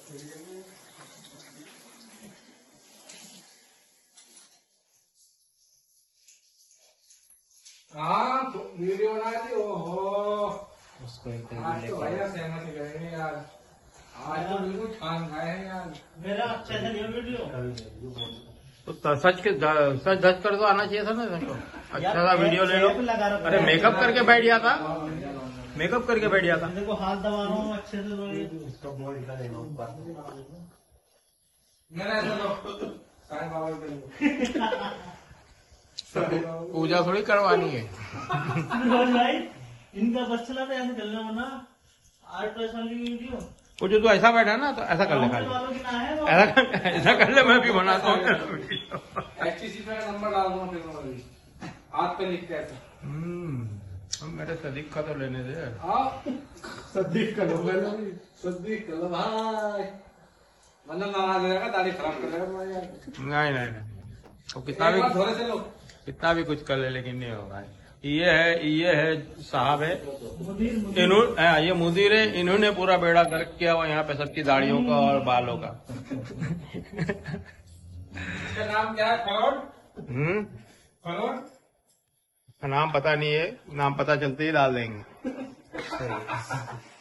हाँ वीडियो बना दी। ओहो उसको आज तो भैया सहमति करेंगे यार। आज तो बिल्कुल छान खाए हैं यार। मेरा अच्छा है वीडियो। तो सच धज कर तो आना चाहिए था ना देखो। अच्छा सा वीडियो ले लो। अरे मेकअप करके बैठ गया था, मेकअप करके बैठ गया था। देखो हाथ दबा रहा हूँ अच्छे से। साईं बाबा के पूजा थोड़ी करवानी है। भाई इनका बस चला था ऐसे चलना वरना 8 वाली वीडियो। वो जो तू ऐसा बैठा है ना तो ऐसा कर ले खाली, वालों की ना है वो। ऐसा कर ले, मैं भी बनाता हूँ। HTC पे नंबर डाल दूंगा फिर हाथ पे लिख के ऐसा। मेरे सदीक का तो लेने दे। सदीक कर लो भाई, सदीक कर लो भाई, वरना नाराज हो जाएगा, दाढ़ी खराब कर देगा तुम्हारी यार। नहीं तो कितना भी कुछ कर ले लेकिन नहीं होगा। ये है साहब है, ये मुदीर है, इन्होंने पूरा बेड़ा गर्क किया हुआ यहाँ पे सबकी दाढ़ियों का और बालों का। इसका नाम क्या है? फरोड नाम पता नहीं है, नाम पता चलते ही डाल देंगे।